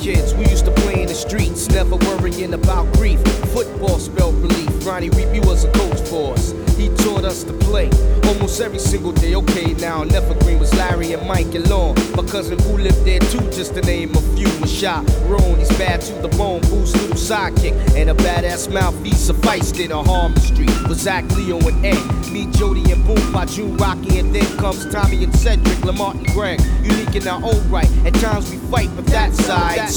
kids, we used to play in the streets, never worrying about grief. Football spelled relief. Ronnie Reapy was a coach for us. He taught us to play almost every single day. Okay, now in Evergreen was Larry and Mike and Long. My cousin Boo lived there too, just to name a few. Mashah, Roan, he's bad to the bone. Boo's little sidekick and a badass mouthpiece sufficed in a Harmon Street. With Zach, Leo, and Ed. Me, Jody, and Boom, by June, Rocky, and then comes Tommy and Cedric, Lamont and Greg. Unique in our own right. At times we fight, but that side